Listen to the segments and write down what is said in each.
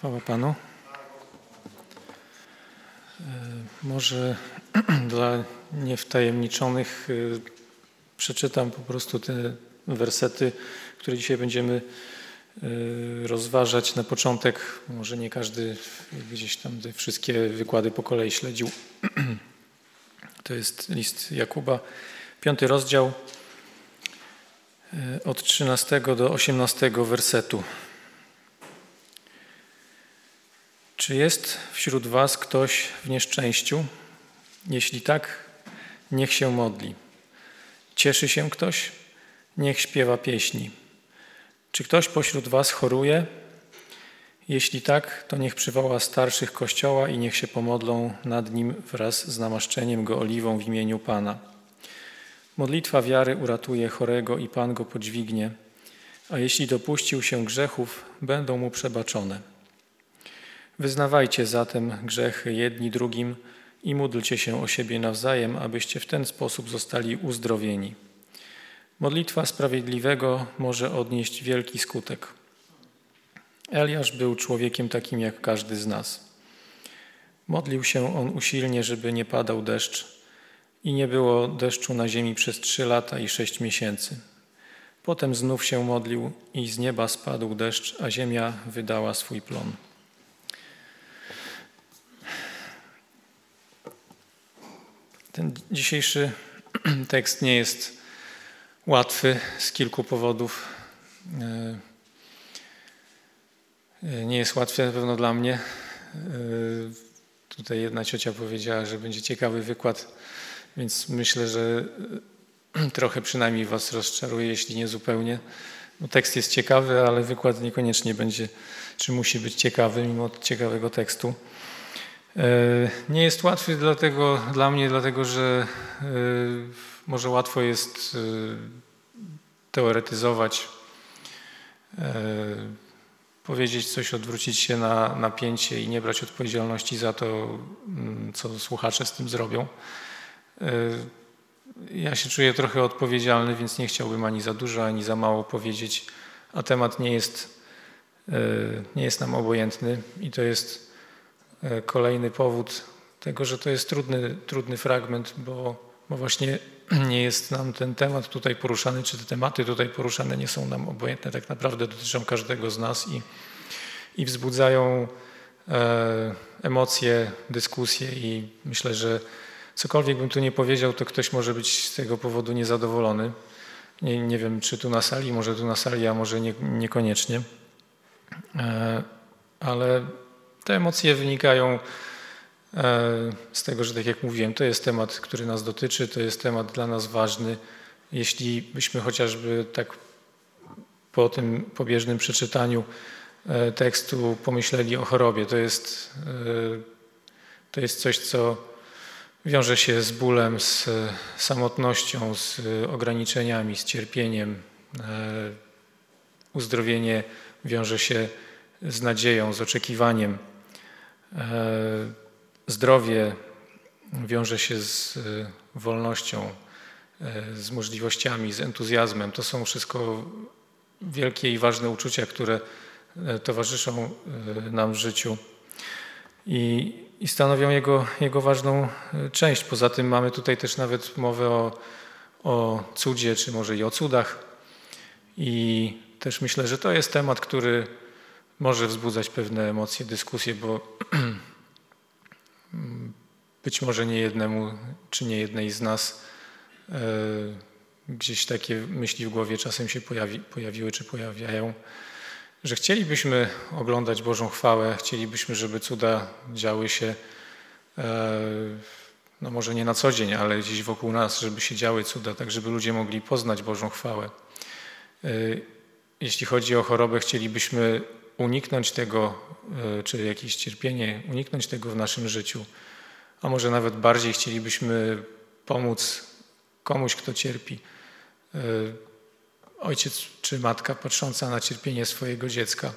Chwała Panu. Może dla niewtajemniczonych przeczytam po prostu te wersety, które dzisiaj będziemy rozważać na początek. Może nie każdy gdzieś tam te wszystkie wykłady po kolei śledził. To jest list Jakuba, 5 rozdział, od 13 do 18 wersetu. Czy jest wśród was ktoś w nieszczęściu? Jeśli tak, niech się modli. Cieszy się ktoś? Niech śpiewa pieśni. Czy ktoś pośród was choruje? Jeśli tak, to niech przywoła starszych Kościoła i niech się pomodlą nad nim wraz z namaszczeniem go oliwą w imieniu Pana. Modlitwa wiary uratuje chorego i Pan go podźwignie, a jeśli dopuścił się grzechów, będą mu przebaczone. Wyznawajcie zatem grzechy jedni drugim i módlcie się o siebie nawzajem, abyście w ten sposób zostali uzdrowieni. Modlitwa sprawiedliwego może odnieść wielki skutek. Eliasz był człowiekiem takim jak każdy z nas. Modlił się on usilnie, żeby nie padał deszcz i nie było deszczu na ziemi przez 3 lata i 6 miesięcy. Potem znów się modlił i z nieba spadł deszcz, a ziemia wydała swój plon. Ten dzisiejszy tekst nie jest łatwy z kilku powodów. Nie jest łatwy na pewno dla mnie. Tutaj jedna ciocia powiedziała, że będzie ciekawy wykład, więc myślę, że trochę przynajmniej was rozczaruje, jeśli nie zupełnie. No, tekst jest ciekawy, ale wykład niekoniecznie będzie, czy musi być ciekawy, mimo ciekawego tekstu. Nie jest łatwy dla mnie, dlatego że może łatwo jest teoretyzować, powiedzieć coś, odwrócić się na napięcie i nie brać odpowiedzialności za to, co słuchacze z tym zrobią. Ja się czuję trochę odpowiedzialny, więc nie chciałbym ani za dużo, ani za mało powiedzieć, a temat nie jest nam obojętny i to jest kolejny powód tego, że to jest trudny fragment, bo właśnie nie jest nam ten temat tutaj poruszany, czy te tematy tutaj poruszane nie są nam obojętne, tak naprawdę dotyczą każdego z nas i wzbudzają emocje, dyskusje i myślę, że cokolwiek bym tu nie powiedział, to ktoś może być z tego powodu niezadowolony. Nie wiem, czy tu na sali, może tu na sali, a może niekoniecznie. Ale te emocje wynikają z tego, że tak jak mówiłem, to jest temat, który nas dotyczy, to jest temat dla nas ważny. Jeśli byśmy chociażby tak po tym pobieżnym przeczytaniu tekstu pomyśleli o chorobie, to jest coś, co wiąże się z bólem, z samotnością, z ograniczeniami, z cierpieniem. Uzdrowienie wiąże się z nadzieją, z oczekiwaniem. Zdrowie wiąże się z wolnością, z możliwościami, z entuzjazmem. To są wszystko wielkie i ważne uczucia, które towarzyszą nam w życiu i stanowią jego ważną część. Poza tym mamy tutaj też nawet mowę o cudzie, czy może i o cudach. I też myślę, że to jest temat, który może wzbudzać pewne emocje, dyskusje, bo być może nie jednemu czy nie jednej z nas gdzieś takie myśli w głowie czasem się pojawiły czy pojawiają, że chcielibyśmy oglądać Bożą chwałę, chcielibyśmy, żeby cuda działy się, no może nie na co dzień, ale gdzieś wokół nas, żeby się działy cuda, tak żeby ludzie mogli poznać Bożą chwałę. Jeśli chodzi o chorobę, chcielibyśmy uniknąć tego, czy jakieś cierpienie, uniknąć tego w naszym życiu. A może nawet bardziej chcielibyśmy pomóc komuś, kto cierpi. Ojciec czy matka patrząca na cierpienie swojego dziecka.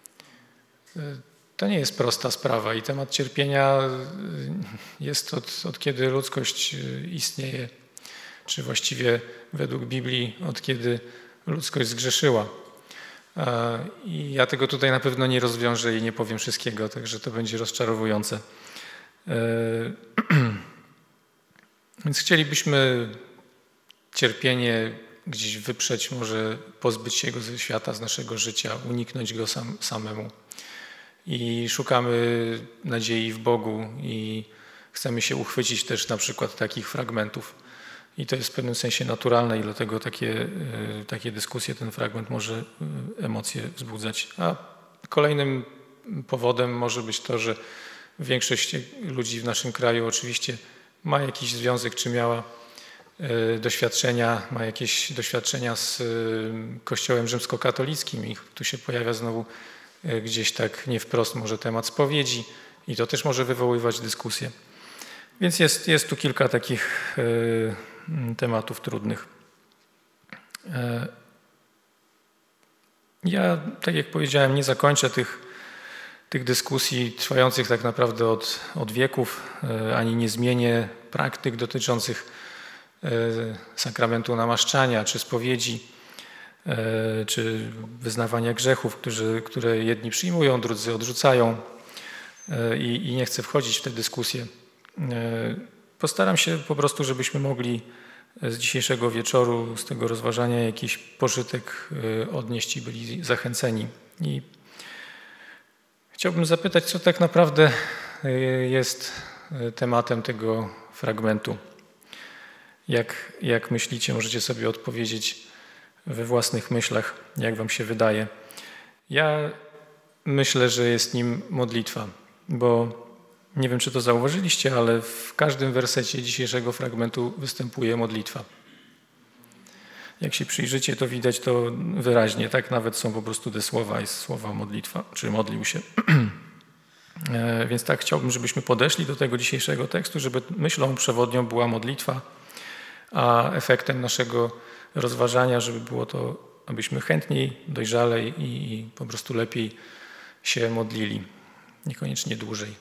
To nie jest prosta sprawa i temat cierpienia jest od kiedy ludzkość istnieje, czy właściwie według Biblii od kiedy ludzkość zgrzeszyła. I ja tego tutaj na pewno nie rozwiążę i nie powiem wszystkiego, także to będzie rozczarowujące. Więc chcielibyśmy cierpienie gdzieś wyprzeć, może pozbyć się go ze świata, z naszego życia, uniknąć go samemu. I szukamy nadziei w Bogu i chcemy się uchwycić też na przykład takich fragmentów. I to jest w pewnym sensie naturalne i dlatego takie dyskusje, ten fragment może emocje wzbudzać. A kolejnym powodem może być to, że większość ludzi w naszym kraju oczywiście ma jakiś związek, czy miała doświadczenia, ma jakieś doświadczenia z Kościołem rzymskokatolickim i tu się pojawia znowu gdzieś tak nie wprost może temat spowiedzi i to też może wywoływać dyskusję. Więc jest tu kilka takich tematów trudnych. Ja, tak jak powiedziałem, nie zakończę tych dyskusji trwających tak naprawdę od wieków, ani nie zmienię praktyk dotyczących sakramentu namaszczania, czy spowiedzi, czy wyznawania grzechów, które jedni przyjmują, drudzy odrzucają i nie chcę wchodzić w te dyskusje. Postaram się po prostu, żebyśmy mogli z dzisiejszego wieczoru, z tego rozważania jakiś pożytek odnieść i byli zachęceni. I chciałbym zapytać, co tak naprawdę jest tematem tego fragmentu. Jak myślicie, możecie sobie odpowiedzieć we własnych myślach, jak wam się wydaje. Ja myślę, że jest nim modlitwa, bo nie wiem, czy to zauważyliście, ale w każdym wersecie dzisiejszego fragmentu występuje modlitwa. Jak się przyjrzycie, to widać to wyraźnie, tak? Nawet są po prostu te słowa, jest słowa modlitwa, czy modlił się. Więc tak chciałbym, żebyśmy podeszli do tego dzisiejszego tekstu, żeby myślą przewodnią była modlitwa, a efektem naszego rozważania, żeby było to, abyśmy chętniej, dojrzalej i po prostu lepiej się modlili, niekoniecznie dłużej.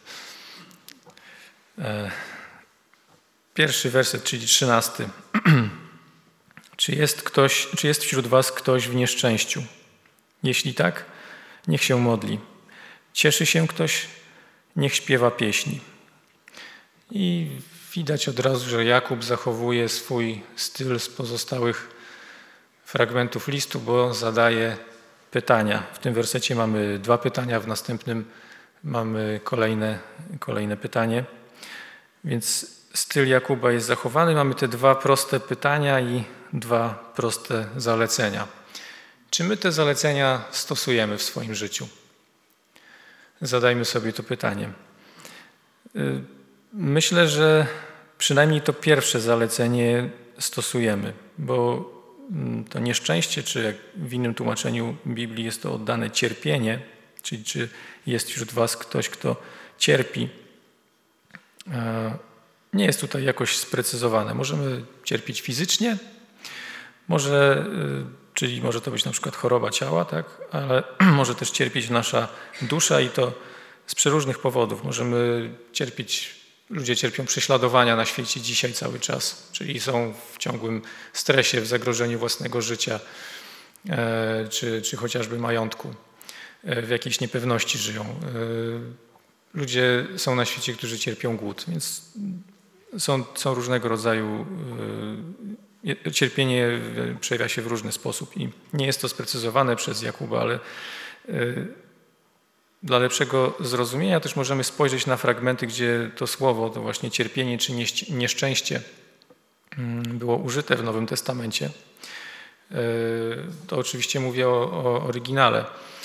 Pierwszy werset, czyli 13. Czy jest wśród was ktoś w nieszczęściu? Jeśli tak, niech się modli. Cieszy się ktoś? Niech śpiewa pieśni. I widać od razu, że Jakub zachowuje swój styl z pozostałych fragmentów listu, bo zadaje pytania. W tym wersecie mamy 2 pytania, w następnym mamy kolejne pytanie. Więc styl Jakuba jest zachowany. Mamy te 2 proste pytania i 2 proste zalecenia. Czy my te zalecenia stosujemy w swoim życiu? Zadajmy sobie to pytanie. Myślę, że przynajmniej to pierwsze zalecenie stosujemy, bo to nieszczęście, czy jak w innym tłumaczeniu Biblii jest to oddane cierpienie, czyli czy jest wśród was ktoś, kto cierpi, nie jest tutaj jakoś sprecyzowane. Możemy cierpieć fizycznie, czyli może to być na przykład choroba ciała, tak? Ale może też cierpieć nasza dusza i to z przeróżnych powodów. Ludzie cierpią prześladowania na świecie dzisiaj cały czas, czyli są w ciągłym stresie, w zagrożeniu własnego życia, czy chociażby majątku. W jakiejś niepewności żyją. Ludzie są na świecie, którzy cierpią głód, więc są różnego rodzaju. Cierpienie przejawia się w różny sposób i nie jest to sprecyzowane przez Jakuba, ale dla lepszego zrozumienia też możemy spojrzeć na fragmenty, gdzie to słowo, to właśnie cierpienie czy nieszczęście było użyte w Nowym Testamencie. To oczywiście mówię o oryginale.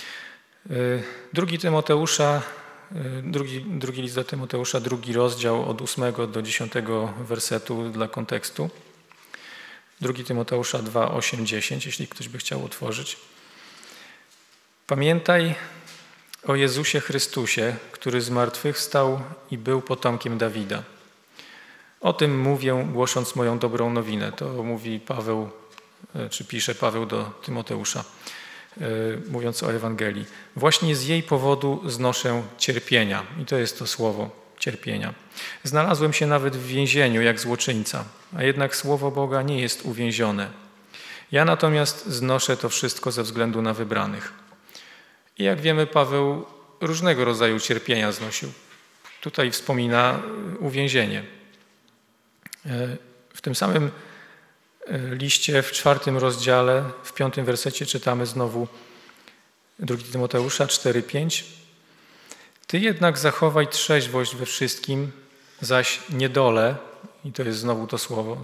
Drugi list do Tymoteusza, 2 rozdział od 8 do 10 wersetu dla kontekstu. 2 Tymoteusza 2, 8, 10, jeśli ktoś by chciał otworzyć. Pamiętaj o Jezusie Chrystusie, który zmartwychwstał i był potomkiem Dawida. O tym mówię, głosząc moją dobrą nowinę. To mówi Paweł, czy pisze Paweł do Tymoteusza, mówiąc o Ewangelii. Właśnie z jej powodu znoszę cierpienia. I to jest to słowo, cierpienia. Znalazłem się nawet w więzieniu jak złoczyńca, a jednak słowo Boga nie jest uwięzione. Ja natomiast znoszę to wszystko ze względu na wybranych, I jak wiemy, Paweł różnego rodzaju cierpienia znosił. Tutaj wspomina uwięzienie. W tym samym liście, w 4 rozdziale, w 5 wersecie czytamy znowu 2 Tymoteusza 4:5. Ty jednak zachowaj trzeźwość we wszystkim, zaś niedolę, i to jest znowu to słowo,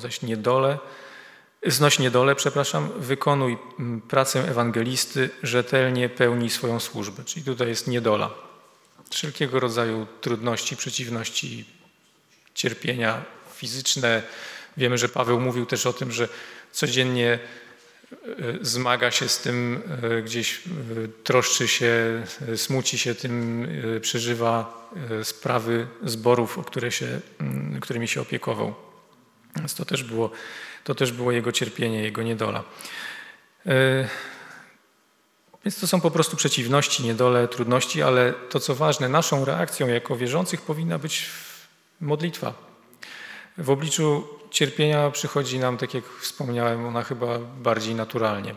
znoś niedolę, wykonuj pracę ewangelisty, rzetelnie pełnij swoją służbę. Czyli tutaj jest niedola. Wszelkiego rodzaju trudności, przeciwności, cierpienia fizyczne. Wiemy, że Paweł mówił też o tym, że codziennie zmaga się z tym, gdzieś troszczy się, smuci się tym, przeżywa sprawy zborów, którymi się opiekował. Więc to też było jego cierpienie, jego niedola. Więc to są po prostu przeciwności, niedole, trudności, ale to, co ważne, naszą reakcją jako wierzących powinna być modlitwa. W obliczu cierpienia przychodzi nam, tak jak wspomniałem, ona chyba bardziej naturalnie.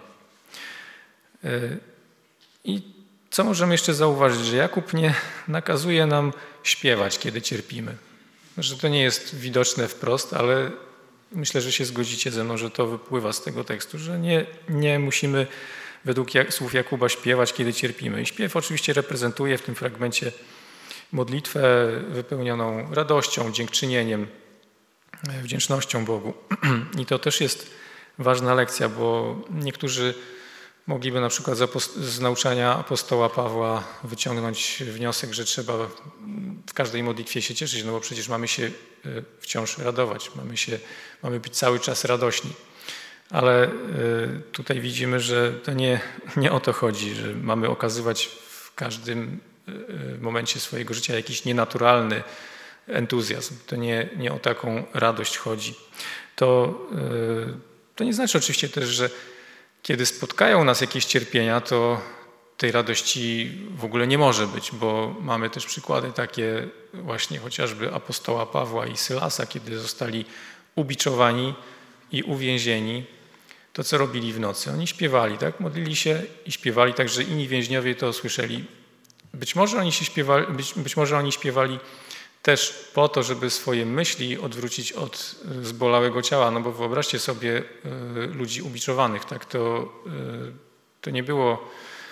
I co możemy jeszcze zauważyć, że Jakub nie nakazuje nam śpiewać, kiedy cierpimy. Że to nie jest widoczne wprost, ale myślę, że się zgodzicie ze mną, że to wypływa z tego tekstu, że nie musimy według słów Jakuba śpiewać, kiedy cierpimy. I śpiew oczywiście reprezentuje w tym fragmencie modlitwę wypełnioną radością, dziękczynieniem, wdzięcznością Bogu. I to też jest ważna lekcja, bo niektórzy mogliby na przykład z nauczania apostoła Pawła wyciągnąć wniosek, że trzeba w każdej modlitwie się cieszyć, no bo przecież mamy się wciąż radować, mamy być cały czas radośni. Ale tutaj widzimy, że to nie o to chodzi, że mamy okazywać w każdym momencie swojego życia jakiś nienaturalny entuzjazm. To nie o taką radość chodzi. To nie znaczy oczywiście też, że kiedy spotkają nas jakieś cierpienia, to tej radości w ogóle nie może być, bo mamy też przykłady takie właśnie chociażby apostoła Pawła i Sylasa, kiedy zostali ubiczowani i uwięzieni, to co robili w nocy? Oni śpiewali, tak? Modlili się i śpiewali, tak że inni więźniowie to słyszeli. Być może oni śpiewali też po to, żeby swoje myśli odwrócić od zbolałego ciała, no bo wyobraźcie sobie ludzi ubiczowanych, tak? To nie było...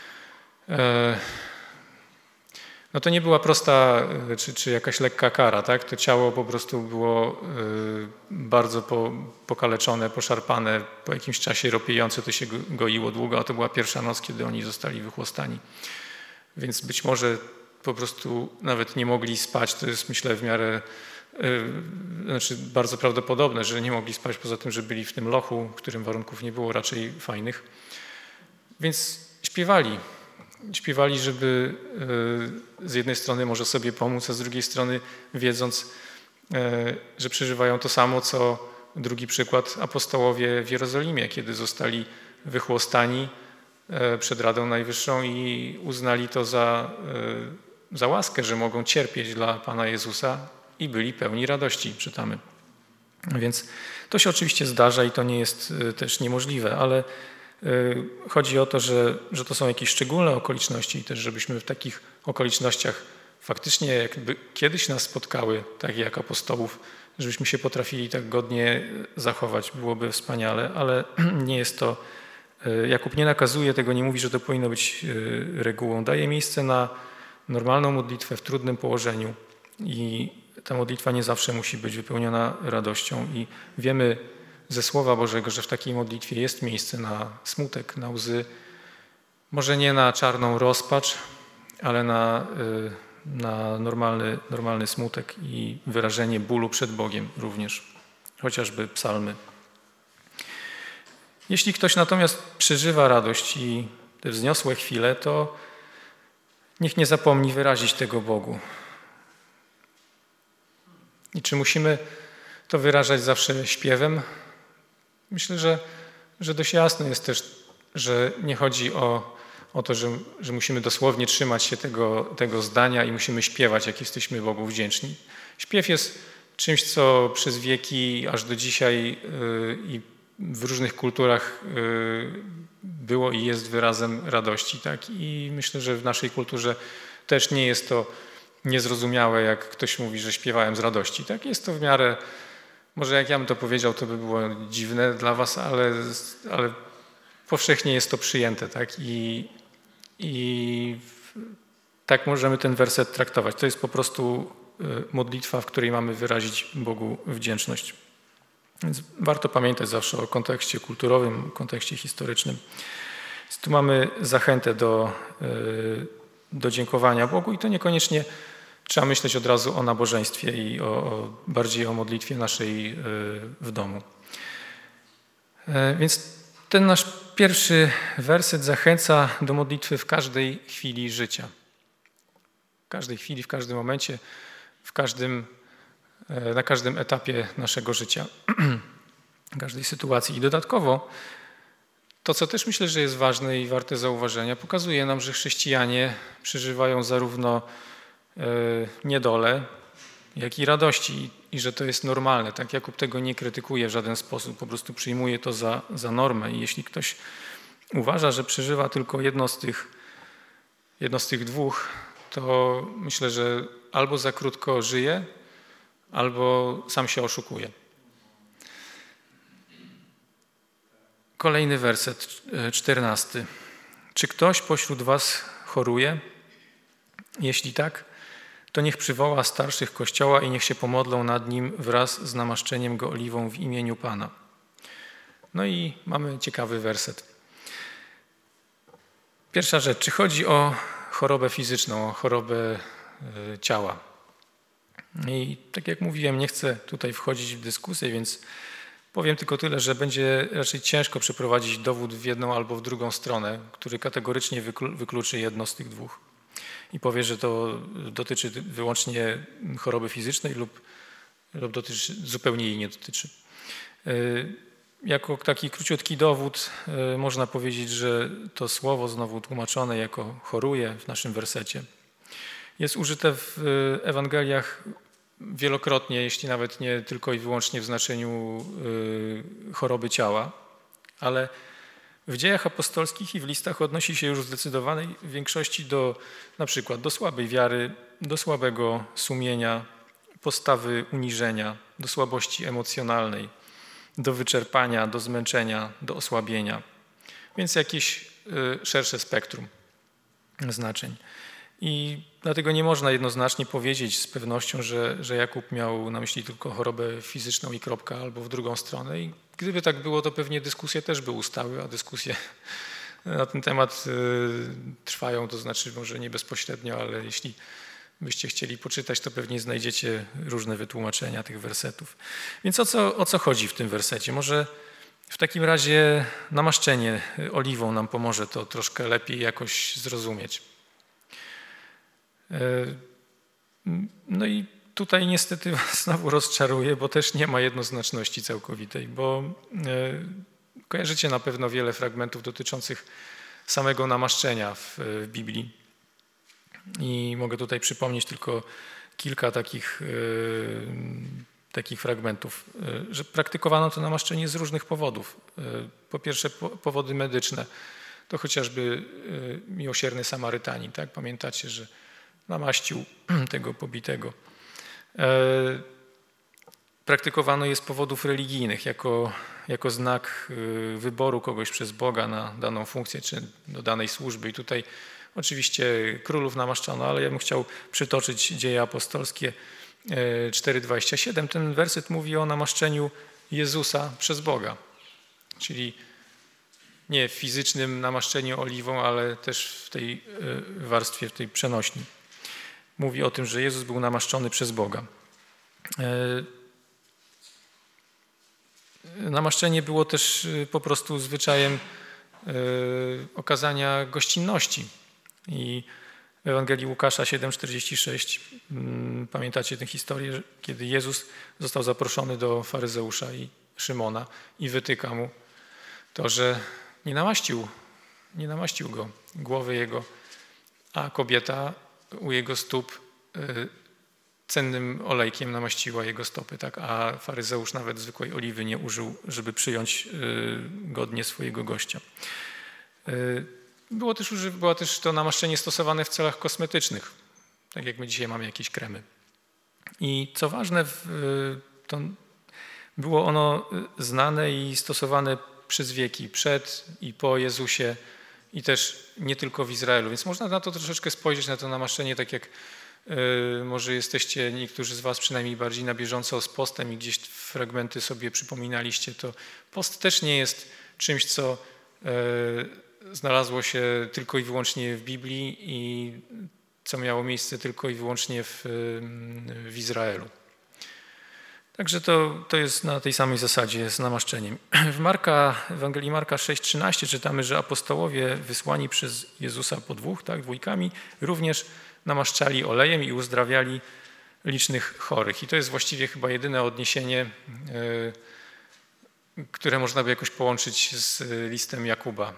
No to nie była prosta czy jakaś lekka kara, tak? To ciało po prostu było bardzo pokaleczone, poszarpane, po jakimś czasie ropiejące, to się goiło długo, a to była pierwsza noc, kiedy oni zostali wychłostani. Więc być może po prostu nawet nie mogli spać, to jest myślę w miarę, bardzo prawdopodobne, że nie mogli spać poza tym, że byli w tym lochu, w którym warunków nie było raczej fajnych. Więc śpiewali, żeby z jednej strony może sobie pomóc, a z drugiej strony wiedząc, że przeżywają to samo, co drugi przykład apostołowie w Jerozolimie, kiedy zostali wychłostani przed Radą Najwyższą i uznali to za łaskę, że mogą cierpieć dla Pana Jezusa i byli pełni radości, czytamy. Więc to się oczywiście zdarza i to nie jest też niemożliwe, ale chodzi o to, że to są jakieś szczególne okoliczności i też żebyśmy w takich okolicznościach faktycznie jakby kiedyś nas spotkały, tak jak apostołów, żebyśmy się potrafili tak godnie zachować, byłoby wspaniale, ale nie jest to, Jakub nie nakazuje tego, nie mówi, że to powinno być regułą. Daje miejsce na normalną modlitwę w trudnym położeniu i ta modlitwa nie zawsze musi być wypełniona radością i wiemy ze Słowa Bożego, że w takiej modlitwie jest miejsce na smutek, na łzy, może nie na czarną rozpacz, ale na normalny smutek i wyrażenie bólu przed Bogiem również, chociażby psalmy. Jeśli ktoś natomiast przeżywa radość i te wzniosłe chwile, to niech nie zapomni wyrazić tego Bogu. I czy musimy to wyrażać zawsze śpiewem? Myślę, że dość jasne jest też, że nie chodzi o to, że musimy dosłownie trzymać się tego zdania i musimy śpiewać, jak jesteśmy Bogu wdzięczni. Śpiew jest czymś, co przez wieki aż do dzisiaj i w różnych kulturach było i jest wyrazem radości. Tak? I myślę, że w naszej kulturze też nie jest to niezrozumiałe, jak ktoś mówi, że śpiewałem z radości. Tak? Jest to w miarę, może jak ja bym to powiedział, to by było dziwne dla was, ale powszechnie jest to przyjęte. Tak? I tak możemy ten werset traktować. To jest po prostu modlitwa, w której mamy wyrazić Bogu wdzięczność. Więc warto pamiętać zawsze o kontekście kulturowym, kontekście historycznym. Więc tu mamy zachętę do dziękowania Bogu i to niekoniecznie trzeba myśleć od razu o nabożeństwie i bardziej o modlitwie naszej w domu. Więc ten nasz pierwszy werset zachęca do modlitwy w każdej chwili życia. W każdej chwili, w każdym momencie, na każdym etapie naszego życia, w każdej sytuacji. I dodatkowo to, co też myślę, że jest ważne i warte zauważenia, pokazuje nam, że chrześcijanie przeżywają zarówno niedolę, jak i radości i że to jest normalne. Tak? Jakub tego nie krytykuje w żaden sposób, po prostu przyjmuje to za normę. I jeśli ktoś uważa, że przeżywa tylko jedno z tych dwóch, to myślę, że albo za krótko żyje, albo sam się oszukuje. Kolejny werset, 14. Czy ktoś pośród was choruje? Jeśli tak, to niech przywoła starszych Kościoła i niech się pomodlą nad nim wraz z namaszczeniem go oliwą w imieniu Pana. No i mamy ciekawy werset. Pierwsza rzecz, czy chodzi o chorobę fizyczną, o chorobę ciała? I tak jak mówiłem, nie chcę tutaj wchodzić w dyskusję, więc powiem tylko tyle, że będzie raczej ciężko przeprowadzić dowód w jedną albo w drugą stronę, który kategorycznie wykluczy jedno z tych dwóch i powie, że to dotyczy wyłącznie choroby fizycznej lub dotyczy, zupełnie jej nie dotyczy. Jako taki króciutki dowód można powiedzieć, że to słowo znowu tłumaczone jako choruje w naszym wersecie jest użyte w Ewangeliach wielokrotnie, jeśli nawet nie tylko i wyłącznie w znaczeniu choroby ciała, ale w dziejach apostolskich i w listach odnosi się już w zdecydowanej większości na przykład do słabej wiary, do słabego sumienia, postawy uniżenia, do słabości emocjonalnej, do wyczerpania, do zmęczenia, do osłabienia. Więc jakieś szersze spektrum znaczeń. I dlatego nie można jednoznacznie powiedzieć z pewnością, że Jakub miał na myśli tylko chorobę fizyczną i kropka, albo w drugą stronę. I gdyby tak było, to pewnie dyskusje też by ustały, a dyskusje na ten temat trwają, to znaczy może nie bezpośrednio, ale jeśli byście chcieli poczytać, to pewnie znajdziecie różne wytłumaczenia tych wersetów. Więc o co chodzi w tym wersecie? Może w takim razie namaszczenie oliwą nam pomoże to troszkę lepiej jakoś zrozumieć. No i tutaj niestety znowu rozczaruję, bo też nie ma jednoznaczności całkowitej, bo kojarzycie na pewno wiele fragmentów dotyczących samego namaszczenia w Biblii. I mogę tutaj przypomnieć tylko kilka takich fragmentów, że praktykowano to namaszczenie z różnych powodów. Po pierwsze powody medyczne, to chociażby miłosierny Samarytanin, tak? Pamiętacie, że namaścił tego pobitego. Praktykowano je z powodów religijnych, jako znak wyboru kogoś przez Boga na daną funkcję czy do danej służby. I tutaj oczywiście królów namaszczano, ale ja bym chciał przytoczyć Dzieje Apostolskie 4:27. Ten werset mówi o namaszczeniu Jezusa przez Boga, czyli nie w fizycznym namaszczeniu oliwą, ale też w tej warstwie, w tej przenośni. Mówi o tym, że Jezus był namaszczony przez Boga. Namaszczenie było też po prostu zwyczajem okazania gościnności. I w Ewangelii Łukasza 7:46 pamiętacie tę historię, kiedy Jezus został zaproszony do faryzeusza i Szymona i wytyka mu to, że nie namaścił go, głowy jego, a kobieta u jego stóp cennym olejkiem namaściła jego stopy, tak? A faryzeusz nawet zwykłej oliwy nie użył, żeby przyjąć godnie swojego gościa. Było też to namaszczenie stosowane w celach kosmetycznych, tak jak my dzisiaj mamy jakieś kremy. I co ważne, to było ono znane i stosowane przez wieki, przed i po Jezusie i też nie tylko w Izraelu. Więc można na to troszeczkę spojrzeć, na to namaszczenie, tak jak może jesteście niektórzy z was przynajmniej bardziej na bieżąco z postem i gdzieś fragmenty sobie przypominaliście, to post też nie jest czymś, co znalazło się tylko i wyłącznie w Biblii i co miało miejsce tylko i wyłącznie w Izraelu. Także to jest na tej samej zasadzie z namaszczeniem. W Ewangelii Marka 6,13 czytamy, że apostołowie wysłani przez Jezusa po dwójkami, również namaszczali olejem i uzdrawiali licznych chorych. I to jest właściwie chyba jedyne odniesienie, które można by jakoś połączyć z listem Jakuba.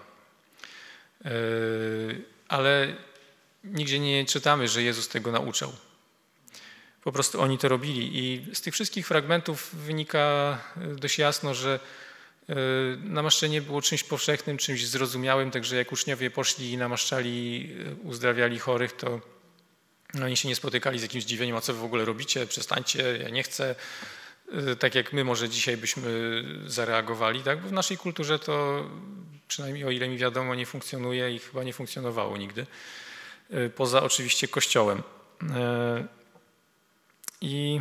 Ale nigdzie nie czytamy, że Jezus tego nauczał. Po prostu oni to robili i z tych wszystkich fragmentów wynika dość jasno, że namaszczenie było czymś powszechnym, czymś zrozumiałym, także jak uczniowie poszli i namaszczali, uzdrawiali chorych, to oni się nie spotykali z jakimś zdziwieniem, a co wy w ogóle robicie, przestańcie, ja nie chcę. Tak jak my może dzisiaj byśmy zareagowali, tak? Bo w naszej kulturze to przynajmniej o ile mi wiadomo nie funkcjonuje i chyba nie funkcjonowało nigdy, poza oczywiście Kościołem. I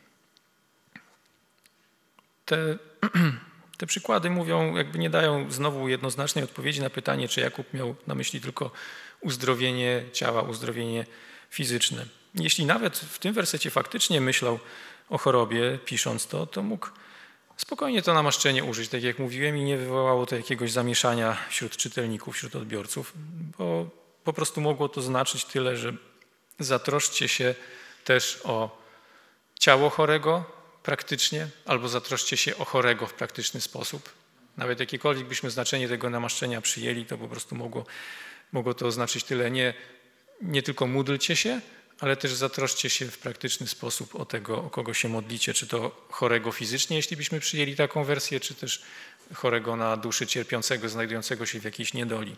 te przykłady mówią, jakby nie dają znowu jednoznacznej odpowiedzi na pytanie, czy Jakub miał na myśli tylko uzdrowienie ciała, uzdrowienie fizyczne. Jeśli nawet w tym wersecie faktycznie myślał o chorobie, pisząc to mógł spokojnie to namaszczenie użyć, tak jak mówiłem, i nie wywołało to jakiegoś zamieszania wśród czytelników, wśród odbiorców, bo po prostu mogło to znaczyć tyle, że zatroszczcie się też o ciało chorego praktycznie, albo zatroszcie się o chorego w praktyczny sposób. Nawet jakiekolwiek byśmy znaczenie tego namaszczenia przyjęli, to po prostu mogło to oznaczyć tyle, nie tylko módlcie się, ale też zatroszcie się w praktyczny sposób o tego, o kogo się modlicie, czy to chorego fizycznie, jeśli byśmy przyjęli taką wersję, czy też chorego na duszy, cierpiącego, znajdującego się w jakiejś niedoli.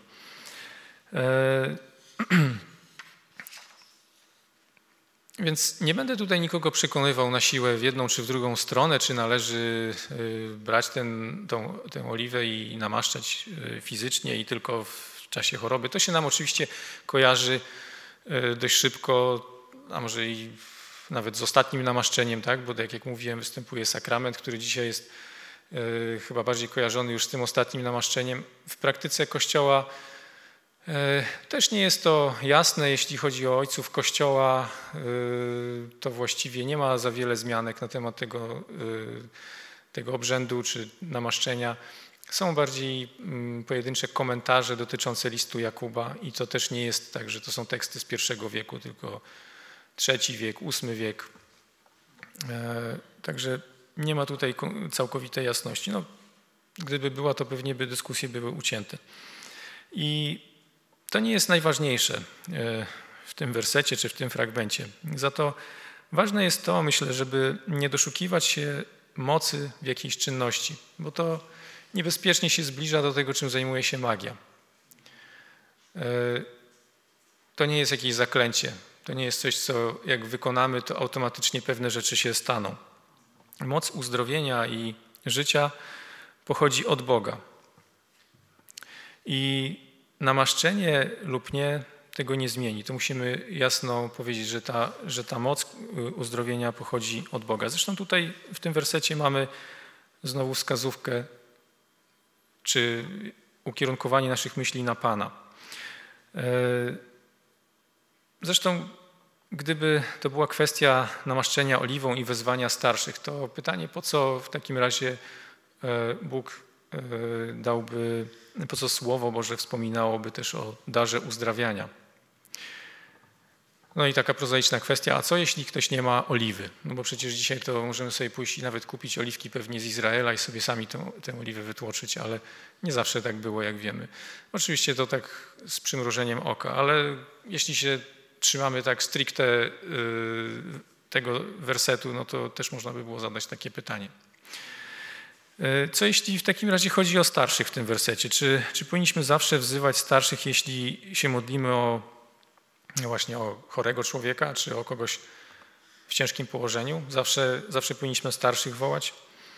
Więc nie będę tutaj nikogo przekonywał na siłę w jedną czy w drugą stronę, czy należy brać tę oliwę i namaszczać fizycznie i tylko w czasie choroby. To się nam oczywiście kojarzy dość szybko, a może i nawet z ostatnim namaszczeniem, tak? Bo tak jak mówiłem, występuje sakrament, który dzisiaj jest chyba bardziej kojarzony już z tym ostatnim namaszczeniem. W praktyce Kościoła też nie jest to jasne, jeśli chodzi o ojców Kościoła, to właściwie nie ma za wiele zmianek na temat tego obrzędu czy namaszczenia. Są bardziej pojedyncze komentarze dotyczące listu Jakuba i to też nie jest tak, że to są teksty z I wieku, tylko III wiek, VIII wiek. Także nie ma tutaj całkowitej jasności. No, gdyby była, to pewnie by dyskusje były ucięte. I to nie jest najważniejsze w tym wersecie czy w tym fragmencie. Za to ważne jest to, myślę, żeby nie doszukiwać się mocy w jakiejś czynności, bo to niebezpiecznie się zbliża do tego, czym zajmuje się magia. To nie jest jakieś zaklęcie. To nie jest coś, co jak wykonamy, to automatycznie pewne rzeczy się staną. Moc uzdrowienia i życia pochodzi od Boga. I namaszczenie lub nie tego nie zmieni. To musimy jasno powiedzieć, że ta moc uzdrowienia pochodzi od Boga. Zresztą tutaj w tym wersecie mamy znowu wskazówkę czy ukierunkowanie naszych myśli na Pana. Zresztą gdyby to była kwestia namaszczenia oliwą i wezwania starszych, to pytanie, po co w takim razie Bóg dałby, po co Słowo Boże wspominałoby też o darze uzdrawiania. No i taka prozaiczna kwestia, a co jeśli ktoś nie ma oliwy? No bo przecież dzisiaj to możemy sobie pójść i nawet kupić oliwki pewnie z Izraela i sobie sami tę oliwę wytłoczyć, ale nie zawsze tak było, jak wiemy. Oczywiście to tak z przymrużeniem oka, ale jeśli się trzymamy tak stricte tego wersetu, no to też można by było zadać takie pytanie. Co jeśli w takim razie chodzi o starszych w tym wersecie? Czy powinniśmy zawsze wzywać starszych, jeśli się modlimy właśnie o chorego człowieka, czy o kogoś w ciężkim położeniu? Zawsze powinniśmy starszych wołać?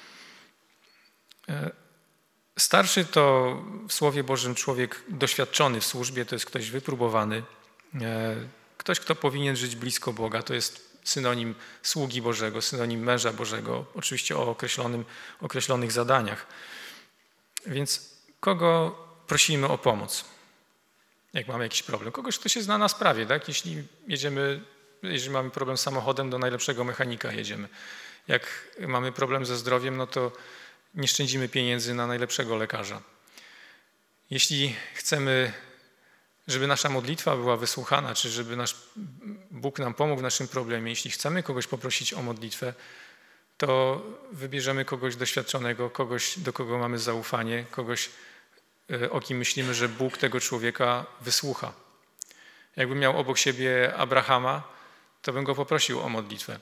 Starszy to w Słowie Bożym człowiek doświadczony w służbie, to jest ktoś wypróbowany, ktoś, kto powinien żyć blisko Boga, to jest synonim sługi Bożego, synonim męża Bożego, oczywiście o określonych zadaniach. Więc kogo prosimy o pomoc, jak mamy jakiś problem? Kogoś, kto się zna na sprawie, tak? Jeśli mamy problem z samochodem, do najlepszego mechanika jedziemy. Jak mamy problem ze zdrowiem, no to nie szczędzimy pieniędzy na najlepszego lekarza. Jeśli chcemy, żeby nasza modlitwa była wysłuchana, czy żeby nasz Bóg nam pomógł w naszym problemie, jeśli chcemy kogoś poprosić o modlitwę, to wybierzemy kogoś doświadczonego, kogoś, do kogo mamy zaufanie, kogoś, o kim myślimy, że Bóg tego człowieka wysłucha. Jakbym miał obok siebie Abrahama, to bym go poprosił o modlitwę,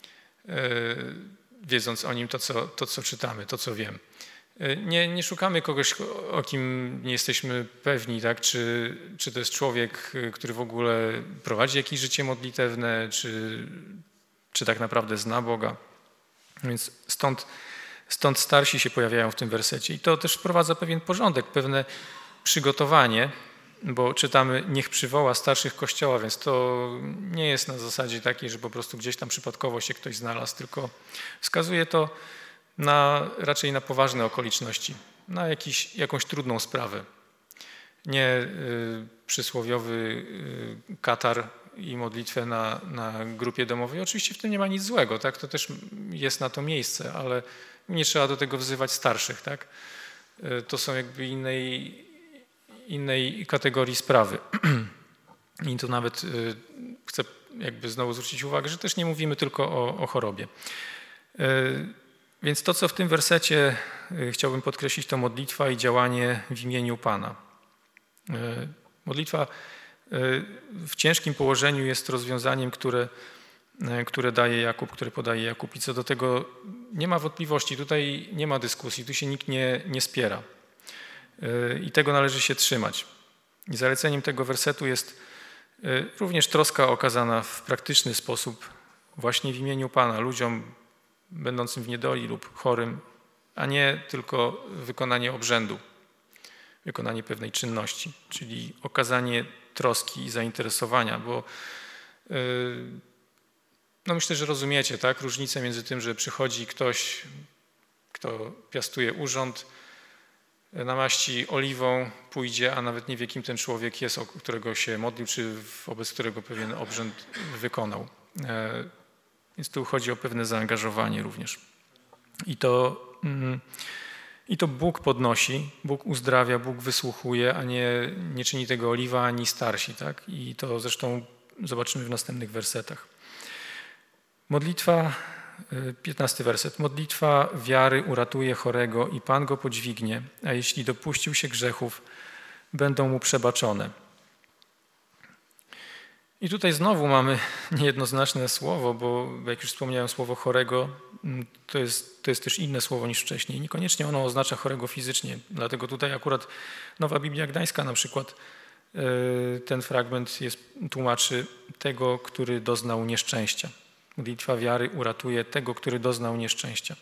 wiedząc o nim to, co czytamy, to, co wiem. Nie szukamy kogoś, o kim nie jesteśmy pewni, tak? Czy to jest człowiek, który w ogóle prowadzi jakieś życie modlitewne, czy tak naprawdę zna Boga. Więc stąd starsi się pojawiają w tym wersecie. I to też wprowadza pewien porządek, pewne przygotowanie, bo czytamy, niech przywoła starszych Kościoła, więc to nie jest na zasadzie takiej, że po prostu gdzieś tam przypadkowo się ktoś znalazł, tylko wskazuje to raczej na poważne okoliczności, na jakąś trudną sprawę. Nie przysłowiowy katar i modlitwę na grupie domowej. Oczywiście w tym nie ma nic złego, tak? To też jest na to miejsce, ale nie trzeba do tego wzywać starszych, tak? To są jakby innej kategorii sprawy. I to nawet chcę jakby znowu zwrócić uwagę, że też nie mówimy tylko o chorobie. Więc to, co w tym wersecie chciałbym podkreślić, to modlitwa i działanie w imieniu Pana. Modlitwa w ciężkim położeniu jest rozwiązaniem, które daje Jakub, które podaje Jakub. I co do tego nie ma wątpliwości, tutaj nie ma dyskusji, tu się nikt nie spiera. I tego należy się trzymać. I zaleceniem tego wersetu jest również troska okazana w praktyczny sposób właśnie w imieniu Pana, ludziom będącym w niedoli lub chorym, a nie tylko wykonanie obrzędu, wykonanie pewnej czynności, czyli okazanie troski i zainteresowania, bo no myślę, że rozumiecie, tak, różnicę między tym, że przychodzi ktoś, kto piastuje urząd, namaści oliwą, pójdzie, a nawet nie wie, kim ten człowiek jest, o którego się modlił, czy wobec którego pewien obrzęd wykonał. Więc tu chodzi o pewne zaangażowanie również. I to Bóg podnosi, Bóg uzdrawia, Bóg wysłuchuje, a nie czyni tego oliwa ani starsi. Tak? I to zresztą zobaczymy w następnych wersetach. Modlitwa, 15 werset. Modlitwa wiary uratuje chorego i Pan go podźwignie, a jeśli dopuścił się grzechów, będą mu przebaczone. I tutaj znowu mamy niejednoznaczne słowo, bo jak już wspomniałem, słowo chorego to jest też inne słowo niż wcześniej. Niekoniecznie ono oznacza chorego fizycznie, dlatego tutaj akurat Nowa Biblia Gdańska na przykład ten fragment tłumaczy tego, który doznał nieszczęścia. Modlitwa wiary uratuje tego, który doznał nieszczęścia.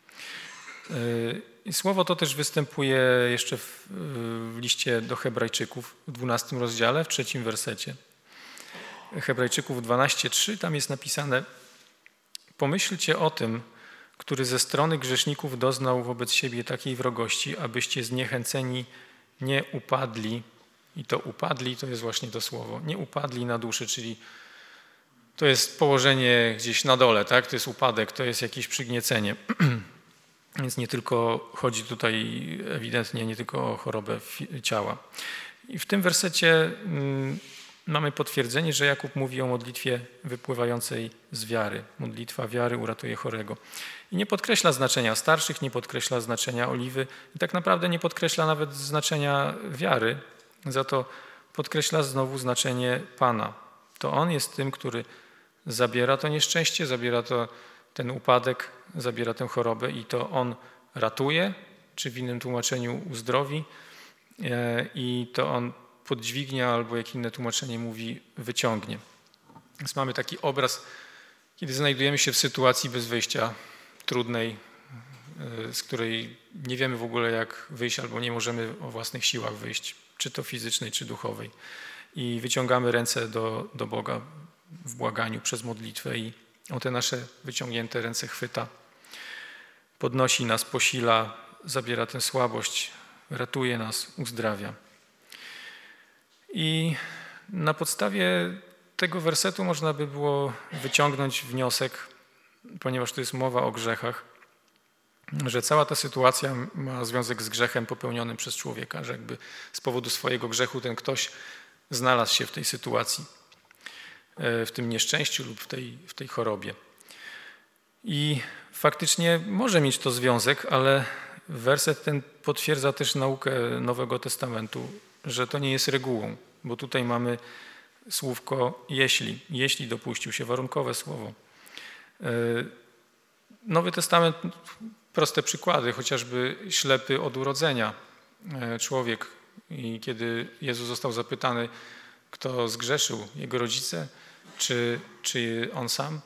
Słowo to też występuje jeszcze w liście do Hebrajczyków w 12 rozdziale, w 3 wersecie. Hebrajczyków 12:3, tam jest napisane: pomyślcie o tym, który ze strony grzeszników doznał wobec siebie takiej wrogości, abyście zniechęceni nie upadli. I to upadli to jest właśnie to słowo. Nie upadli na duszy, czyli to jest położenie gdzieś na dole, tak? To jest upadek, to jest jakieś przygniecenie. Więc nie tylko chodzi tutaj ewidentnie nie tylko o chorobę ciała. I w tym wersecie mamy potwierdzenie, że Jakub mówi o modlitwie wypływającej z wiary. Modlitwa wiary uratuje chorego. I nie podkreśla znaczenia starszych, nie podkreśla znaczenia oliwy i tak naprawdę nie podkreśla nawet znaczenia wiary. Za to podkreśla znowu znaczenie Pana. To On jest tym, który zabiera to nieszczęście, zabiera to ten upadek, zabiera tę chorobę i to On ratuje, czy w innym tłumaczeniu uzdrowi i to On podźwignie, albo jak inne tłumaczenie mówi, wyciągnie. Więc mamy taki obraz, kiedy znajdujemy się w sytuacji bez wyjścia, trudnej, z której nie wiemy w ogóle jak wyjść, albo nie możemy o własnych siłach wyjść, czy to fizycznej, czy duchowej. I wyciągamy ręce do Boga w błaganiu przez modlitwę i On te nasze wyciągnięte ręce chwyta, podnosi nas, posila, zabiera tę słabość, ratuje nas, uzdrawia. I na podstawie tego wersetu można by było wyciągnąć wniosek, ponieważ tu jest mowa o grzechach, że cała ta sytuacja ma związek z grzechem popełnionym przez człowieka, że jakby z powodu swojego grzechu ten ktoś znalazł się w tej sytuacji, w tym nieszczęściu lub w tej chorobie. I faktycznie może mieć to związek, ale werset ten potwierdza też naukę Nowego Testamentu, że to nie jest regułą, bo tutaj mamy słówko jeśli dopuścił się, warunkowe słowo. Nowy Testament, proste przykłady, chociażby ślepy od urodzenia człowiek i kiedy Jezus został zapytany, kto zgrzeszył, jego rodzice czy on sam.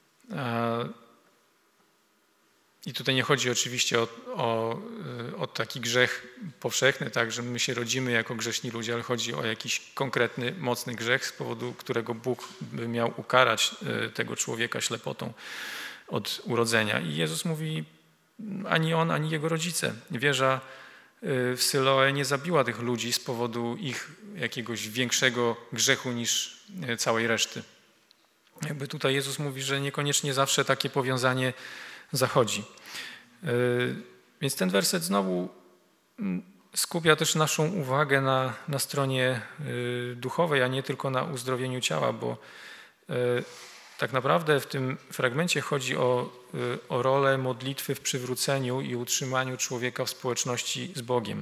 I tutaj nie chodzi oczywiście o taki grzech powszechny, tak, że my się rodzimy jako grzeszni ludzie, ale chodzi o jakiś konkretny, mocny grzech, z powodu którego Bóg by miał ukarać tego człowieka ślepotą od urodzenia. I Jezus mówi, ani on, ani jego rodzice. Wieża w Syloe nie zabiła tych ludzi z powodu ich jakiegoś większego grzechu niż całej reszty. Jakby tutaj Jezus mówi, że niekoniecznie zawsze takie powiązanie zachodzi. Więc ten werset znowu skupia też naszą uwagę na stronie duchowej, a nie tylko na uzdrowieniu ciała, bo tak naprawdę w tym fragmencie chodzi o rolę modlitwy w przywróceniu i utrzymaniu człowieka w społeczności z Bogiem.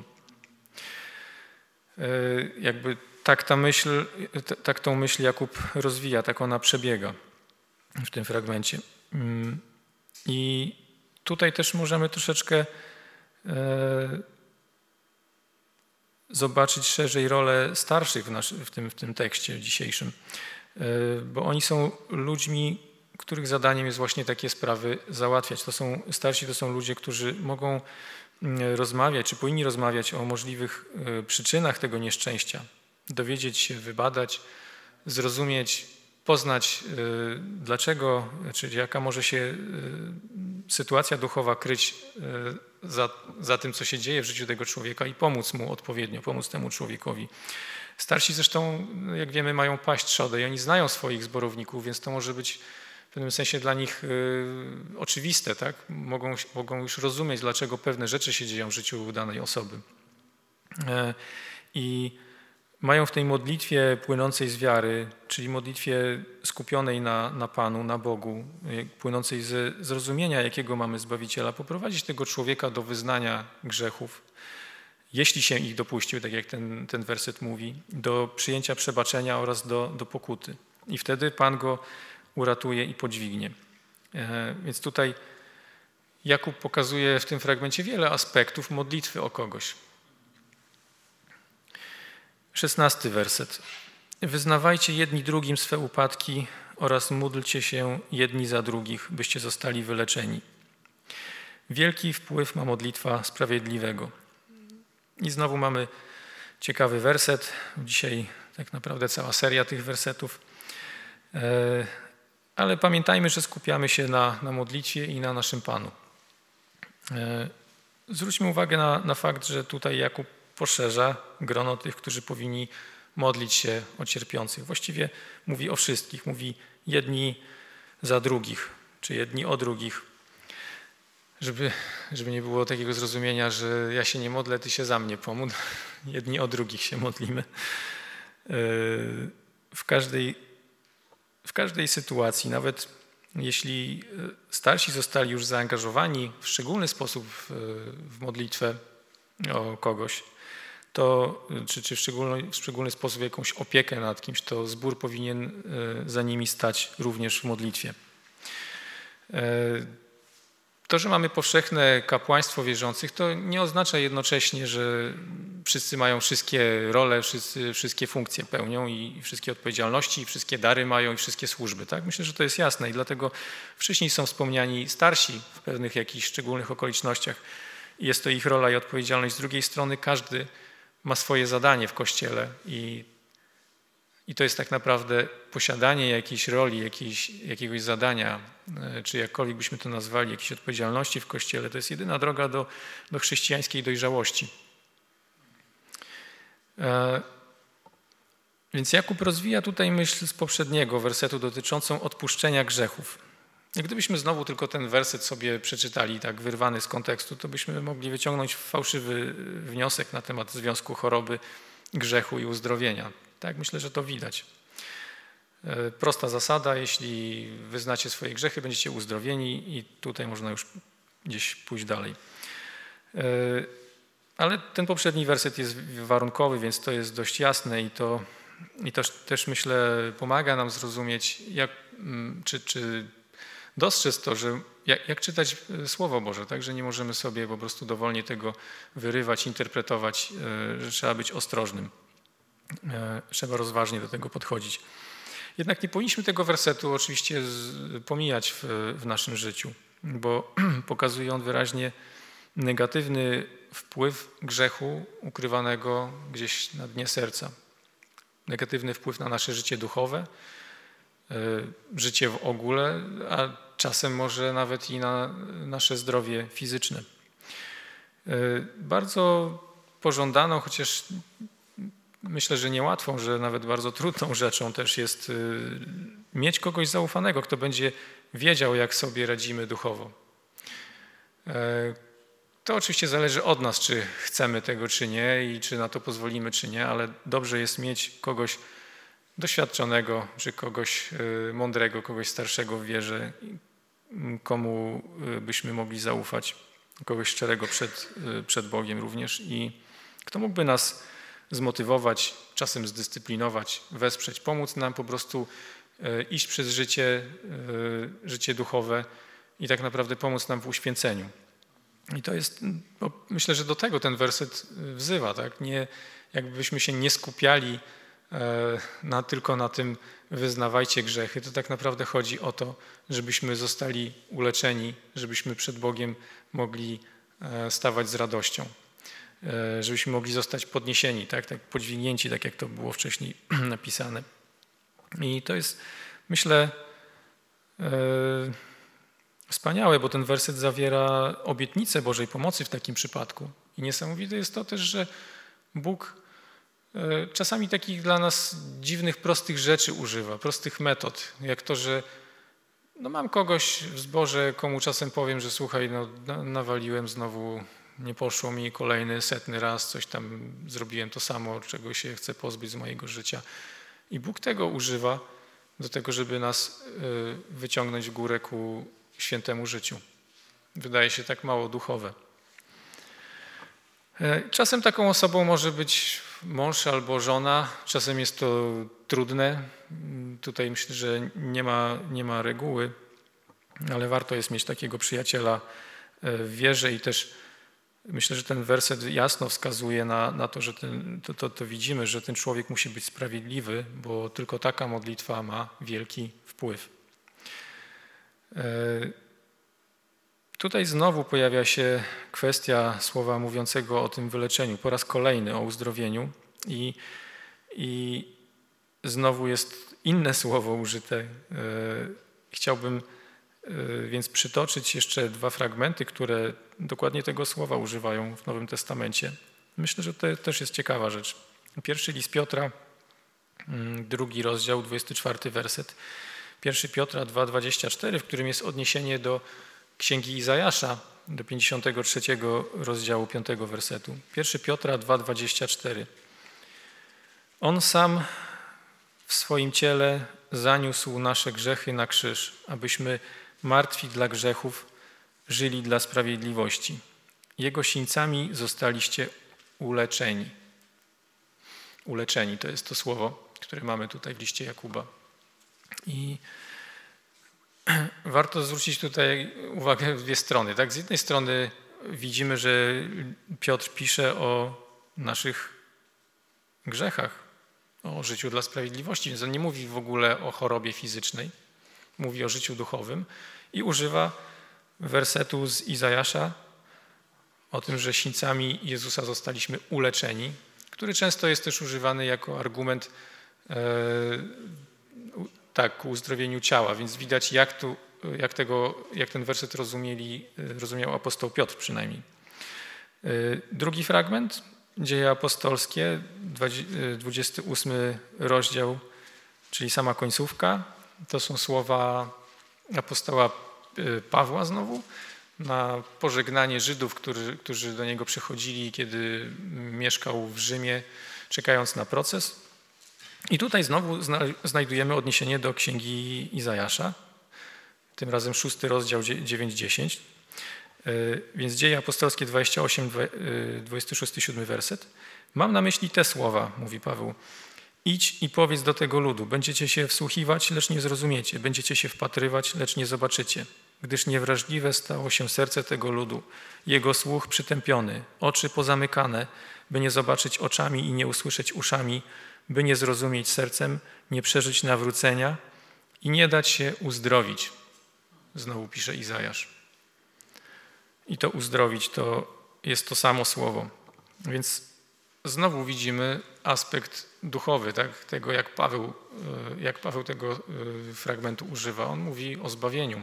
Jakby tak tą myśl Jakub rozwija, tak ona przebiega w tym fragmencie. I tutaj też możemy troszeczkę zobaczyć szerzej rolę starszych w tym tekście dzisiejszym, bo oni są ludźmi, których zadaniem jest właśnie takie sprawy załatwiać. Starsi to są ludzie, którzy mogą rozmawiać, czy powinni rozmawiać o możliwych przyczynach tego nieszczęścia, dowiedzieć się, wybadać, zrozumieć, poznać dlaczego, czyli jaka może się sytuacja duchowa kryć za tym, co się dzieje w życiu tego człowieka i pomóc mu odpowiednio, pomóc temu człowiekowi. Starsi zresztą, jak wiemy, mają paść trzodę i oni znają swoich zborowników, więc to może być w pewnym sensie dla nich oczywiste, tak? Mogą już rozumieć, dlaczego pewne rzeczy się dzieją w życiu danej osoby. I mają w tej modlitwie płynącej z wiary, czyli modlitwie skupionej na Panu, na Bogu, płynącej ze zrozumienia, jakiego mamy Zbawiciela, poprowadzić tego człowieka do wyznania grzechów, jeśli się ich dopuścił, tak jak ten werset mówi, do przyjęcia przebaczenia oraz do pokuty. I wtedy Pan go uratuje i podźwignie. Więc tutaj Jakub pokazuje w tym fragmencie wiele aspektów modlitwy o kogoś. 16 werset. Wyznawajcie jedni drugim swe upadki oraz módlcie się jedni za drugich, byście zostali wyleczeni. Wielki wpływ ma modlitwa sprawiedliwego. I znowu mamy ciekawy werset. Dzisiaj tak naprawdę cała seria tych wersetów. Ale pamiętajmy, że skupiamy się na modlitwie i na naszym Panu. Zwróćmy uwagę na fakt, że tutaj Jakub poszerza grono tych, którzy powinni modlić się o cierpiących. Właściwie mówi o wszystkich. Mówi jedni za drugich, czy jedni o drugich. Żeby nie było takiego zrozumienia, że ja się nie modlę, ty się za mnie pomódl. Jedni o drugich się modlimy. W każdej sytuacji, nawet jeśli starsi zostali już zaangażowani w szczególny sposób w modlitwę o kogoś, czy w szczególny sposób jakąś opiekę nad kimś, to zbór powinien za nimi stać również w modlitwie. To, że mamy powszechne kapłaństwo wierzących, to nie oznacza jednocześnie, że wszyscy mają wszystkie role, wszystkie funkcje pełnią i wszystkie odpowiedzialności, i wszystkie dary mają i wszystkie służby. Tak? Myślę, że to jest jasne i dlatego wcześniej są wspomniani starsi w pewnych jakichś szczególnych okolicznościach. Jest to ich rola i odpowiedzialność. Z drugiej strony każdy ma swoje zadanie w Kościele i to jest tak naprawdę posiadanie jakiejś roli, jakiegoś zadania, czy jakkolwiek byśmy to nazwali, jakiejś odpowiedzialności w Kościele. To jest jedyna droga do chrześcijańskiej dojrzałości. Więc Jakub rozwija tutaj myśl z poprzedniego wersetu dotyczącą odpuszczenia grzechów. Jak gdybyśmy znowu tylko ten werset sobie przeczytali, tak wyrwany z kontekstu, to byśmy mogli wyciągnąć fałszywy wniosek na temat związku choroby, grzechu i uzdrowienia. Tak, myślę, że to widać. Prosta zasada, jeśli wyznacie swoje grzechy, będziecie uzdrowieni i tutaj można już gdzieś pójść dalej. Ale ten poprzedni werset jest warunkowy, więc to jest dość jasne i to też myślę pomaga nam zrozumieć, czy dostrzec to, że jak czytać Słowo Boże, tak, że nie możemy sobie po prostu dowolnie tego wyrywać, interpretować, że trzeba być ostrożnym. Trzeba rozważnie do tego podchodzić. Jednak nie powinniśmy tego wersetu oczywiście pomijać w naszym życiu, bo pokazuje on wyraźnie negatywny wpływ grzechu ukrywanego gdzieś na dnie serca. Negatywny wpływ na nasze życie duchowe, życie w ogóle, a czasem może nawet i na nasze zdrowie fizyczne. Bardzo pożądaną, chociaż myślę, że niełatwą, że nawet bardzo trudną rzeczą też jest mieć kogoś zaufanego, kto będzie wiedział, jak sobie radzimy duchowo. To oczywiście zależy od nas, czy chcemy tego, czy nie i czy na to pozwolimy, czy nie, ale dobrze jest mieć kogoś doświadczonego, czy kogoś mądrego, kogoś starszego w wierze, komu byśmy mogli zaufać, kogoś szczerego przed Bogiem również i kto mógłby nas zmotywować, czasem zdyscyplinować, wesprzeć, pomóc nam po prostu iść przez życie duchowe i tak naprawdę pomóc nam w uświęceniu. I to jest, myślę, że do tego ten werset wzywa, tak? Nie, jakbyśmy się nie skupiali tylko na tym wyznawajcie grzechy, to tak naprawdę chodzi o to, żebyśmy zostali uleczeni, żebyśmy przed Bogiem mogli stawać z radością, żebyśmy mogli zostać podniesieni, tak podźwignięci, tak jak to było wcześniej napisane. I to jest, myślę, wspaniałe, bo ten werset zawiera obietnicę Bożej pomocy w takim przypadku. I niesamowite jest to też, że Bóg czasami takich dla nas dziwnych, prostych rzeczy używa, prostych metod, jak to, że mam kogoś w zborze, komu czasem powiem, że słuchaj, nawaliłem znowu, nie poszło mi kolejny, 100. raz, coś tam zrobiłem to samo, czego się chcę pozbyć z mojego życia. I Bóg tego używa do tego, żeby nas wyciągnąć w górę ku świętemu życiu. Wydaje się tak mało duchowe. Czasem taką osobą może być mąż albo żona, czasem jest to trudne. Tutaj myślę, że nie ma reguły, ale warto jest mieć takiego przyjaciela w wierze i też myślę, że ten werset jasno wskazuje na to, że to widzimy, że ten człowiek musi być sprawiedliwy, bo tylko taka modlitwa ma wielki wpływ. Tutaj znowu pojawia się kwestia słowa mówiącego o tym wyleczeniu, po raz kolejny o uzdrowieniu i znowu jest inne słowo użyte. Chciałbym więc przytoczyć jeszcze 2 fragmenty, które dokładnie tego słowa używają w Nowym Testamencie. Myślę, że to też jest ciekawa rzecz. Pierwszy list Piotra, 2 rozdział, 24 werset. 1 Piotra 2,24, w którym jest odniesienie do Księgi Izajasza, do 53 rozdziału 5 wersetu. 1 Piotra 2,24. On sam w swoim ciele zaniósł nasze grzechy na krzyż, abyśmy martwi dla grzechów żyli dla sprawiedliwości. Jego sińcami zostaliście uleczeni. uleczeni. To jest to słowo, które mamy tutaj w liście Jakuba. I warto zwrócić tutaj uwagę w dwie strony. Tak? Z jednej strony widzimy, że Piotr pisze o naszych grzechach, o życiu dla sprawiedliwości, więc on nie mówi w ogóle o chorobie fizycznej, mówi o życiu duchowym i używa wersetu z Izajasza o tym, że sińcami Jezusa zostaliśmy uleczeni, który często jest też używany jako argument ku uzdrowieniu ciała, więc widać jak ten werset rozumiał apostoł Piotr przynajmniej. Drugi fragment, Dzieje apostolskie, 28 rozdział, czyli sama końcówka. To są słowa apostoła Pawła znowu na pożegnanie Żydów, którzy do niego przychodzili, kiedy mieszkał w Rzymie, czekając na proces. I tutaj znowu znajdujemy odniesienie do księgi Izajasza, tym razem 6 rozdział 9-10. Więc Dzieje apostolskie 28, 26-7 werset. Mam na myśli te słowa, mówi Paweł. Idź i powiedz do tego ludu, będziecie się wsłuchiwać, lecz nie zrozumiecie, będziecie się wpatrywać, lecz nie zobaczycie. Gdyż niewrażliwe stało się serce tego ludu, jego słuch przytępiony, oczy pozamykane, by nie zobaczyć oczami i nie usłyszeć uszami, by nie zrozumieć sercem, nie przeżyć nawrócenia i nie dać się uzdrowić. Znowu pisze Izajasz. I to uzdrowić to jest to samo słowo. Więc znowu widzimy aspekt duchowy, tak? Tego jak Paweł tego fragmentu używa. On mówi o zbawieniu.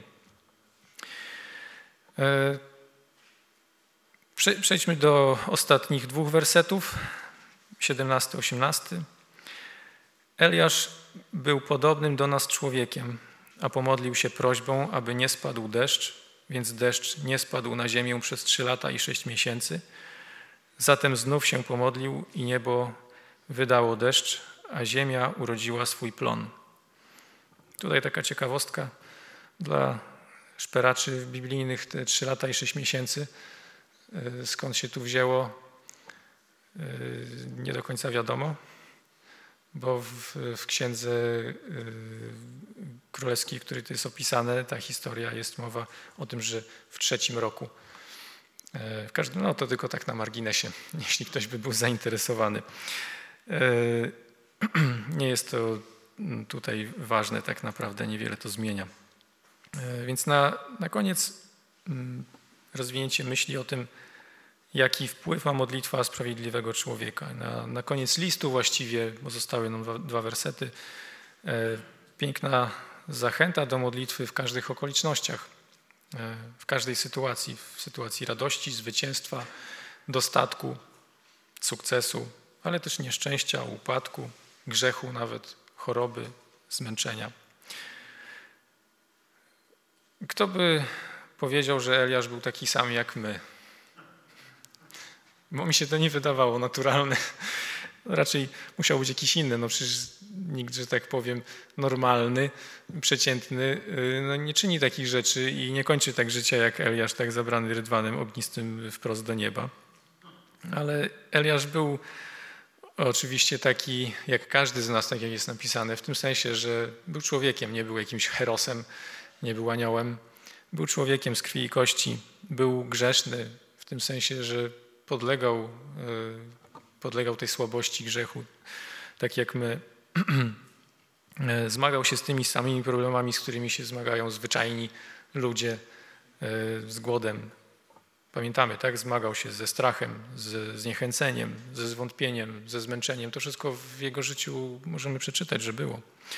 Przejdźmy do ostatnich dwóch wersetów, 17-18. Eliasz był podobnym do nas człowiekiem, a pomodlił się prośbą, aby nie spadł deszcz, więc deszcz nie spadł na ziemię przez 3 lata i 6 miesięcy. Zatem znów się pomodlił i niebo wydało deszcz, a ziemia urodziła swój plon. Tutaj taka ciekawostka dla szperaczy biblijnych, te 3 lata i 6 miesięcy, skąd się tu wzięło, nie do końca wiadomo, bo w księdze królewskiej, w której to jest opisane, ta historia, jest mowa o tym, że w 3. roku. W każdym, to tylko tak na marginesie, jeśli ktoś by był zainteresowany. Nie jest to tutaj ważne, tak naprawdę niewiele to zmienia. Więc na koniec rozwinięcie myśli o tym, jaki wpływ ma modlitwa sprawiedliwego człowieka. Na koniec listu właściwie, bo zostały nam 2 wersety, piękna zachęta do modlitwy w każdych okolicznościach, w każdej sytuacji, w sytuacji radości, zwycięstwa, dostatku, sukcesu, ale też nieszczęścia, upadku, grzechu nawet, choroby, zmęczenia. Kto by powiedział, że Eliasz był taki sam jak my? Bo mi się to nie wydawało naturalne. Raczej musiał być jakiś inny. Przecież nikt, że tak powiem, normalny, przeciętny, nie czyni takich rzeczy i nie kończy tak życia jak Eliasz, tak zabrany rydwanem ognistym wprost do nieba. Ale Eliasz był oczywiście taki jak każdy z nas, tak jak jest napisane, w tym sensie, że był człowiekiem, nie był jakimś herosem, nie był aniołem. Był człowiekiem z krwi i kości, był grzeszny w tym sensie, że podlegał tej słabości grzechu, tak jak my. Zmagał się z tymi samymi problemami, z którymi się zmagają zwyczajni ludzie, z głodem. Pamiętamy, tak? Zmagał się ze strachem, z zniechęceniem, ze zwątpieniem, ze zmęczeniem. To wszystko w jego życiu możemy przeczytać, że było.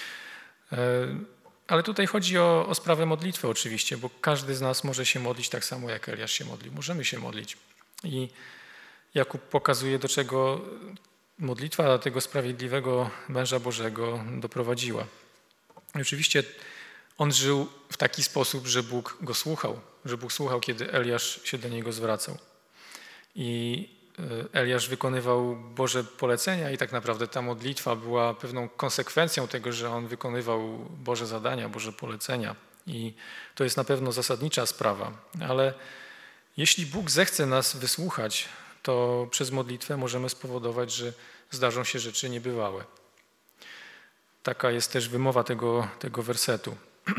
Ale tutaj chodzi o sprawę modlitwy oczywiście, bo każdy z nas może się modlić tak samo, jak Eliasz się modlił. Możemy się modlić. I Jakub pokazuje, do czego modlitwa tego sprawiedliwego męża Bożego doprowadziła. I oczywiście on żył w taki sposób, że Bóg go słuchał, że Bóg słuchał, kiedy Eliasz się do niego zwracał. I Eliasz wykonywał Boże polecenia i tak naprawdę ta modlitwa była pewną konsekwencją tego, że on wykonywał Boże zadania, Boże polecenia. I to jest na pewno zasadnicza sprawa. Ale jeśli Bóg zechce nas wysłuchać, to przez modlitwę możemy spowodować, że zdarzą się rzeczy niebywałe. Taka jest też wymowa tego wersetu.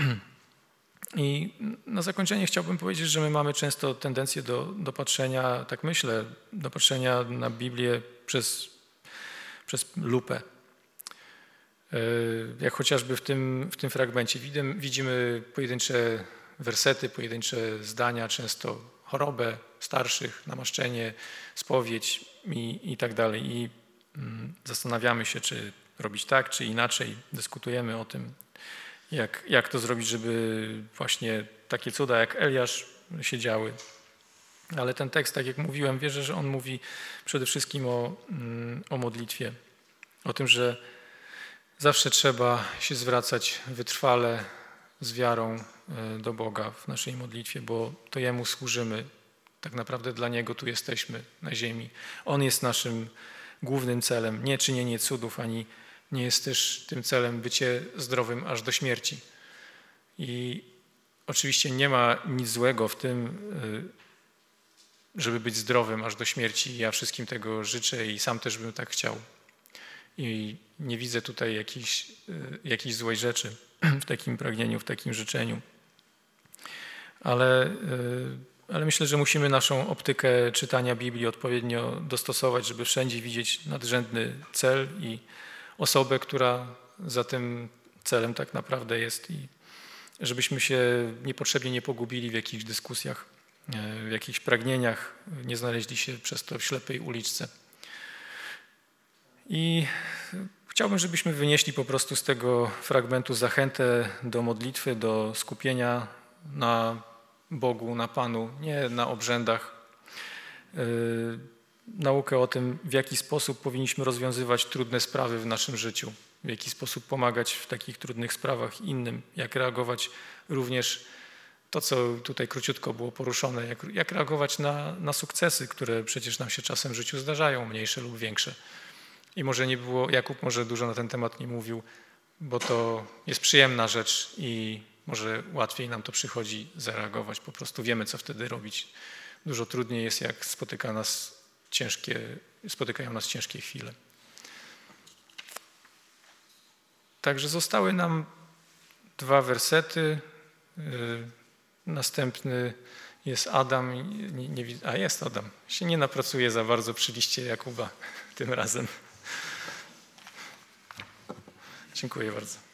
I na zakończenie chciałbym powiedzieć, że my mamy często tendencję do patrzenia, tak myślę, do patrzenia na Biblię przez lupę. Jak chociażby w tym fragmencie widzimy pojedyncze wersety, pojedyncze zdania, często chorobę starszych, namaszczenie, spowiedź i tak dalej. I zastanawiamy się, czy robić tak, czy inaczej. Dyskutujemy o tym, jak to zrobić, żeby właśnie takie cuda jak Eliasz się działy. Ale ten tekst, tak jak mówiłem, wierzę, że on mówi przede wszystkim o modlitwie. O tym, że zawsze trzeba się zwracać wytrwale z wiarą do Boga w naszej modlitwie, bo to Jemu służymy. Tak naprawdę dla Niego tu jesteśmy na ziemi. On jest naszym głównym celem. Nie czynienie cudów, ani nie jest też tym celem bycie zdrowym aż do śmierci. I oczywiście nie ma nic złego w tym, żeby być zdrowym aż do śmierci. Ja wszystkim tego życzę i sam też bym tak chciał. I nie widzę tutaj jakiejś złej rzeczy w takim pragnieniu, w takim życzeniu. Ale myślę, że musimy naszą optykę czytania Biblii odpowiednio dostosować, żeby wszędzie widzieć nadrzędny cel i osobę, która za tym celem tak naprawdę jest i żebyśmy się niepotrzebnie nie pogubili w jakichś dyskusjach, w jakichś pragnieniach, nie znaleźli się przez to w ślepej uliczce. I chciałbym, żebyśmy wynieśli po prostu z tego fragmentu zachętę do modlitwy, do skupienia na Bogu, na Panu, nie na obrzędach. Naukę o tym, w jaki sposób powinniśmy rozwiązywać trudne sprawy w naszym życiu, w jaki sposób pomagać w takich trudnych sprawach innym, jak reagować również to, co tutaj króciutko było poruszone, jak reagować na sukcesy, które przecież nam się czasem w życiu zdarzają, mniejsze lub większe. I może nie było, Jakub może dużo na ten temat nie mówił, bo to jest przyjemna rzecz i może łatwiej nam to przychodzi zareagować. Po prostu wiemy, co wtedy robić. Dużo trudniej jest, jak spotykają nas ciężkie chwile. Także zostały nam 2 wersety. Następny jest Adam. Jest Adam. Się nie napracuje za bardzo przy liście Jakuba tym razem. Dziękuję bardzo.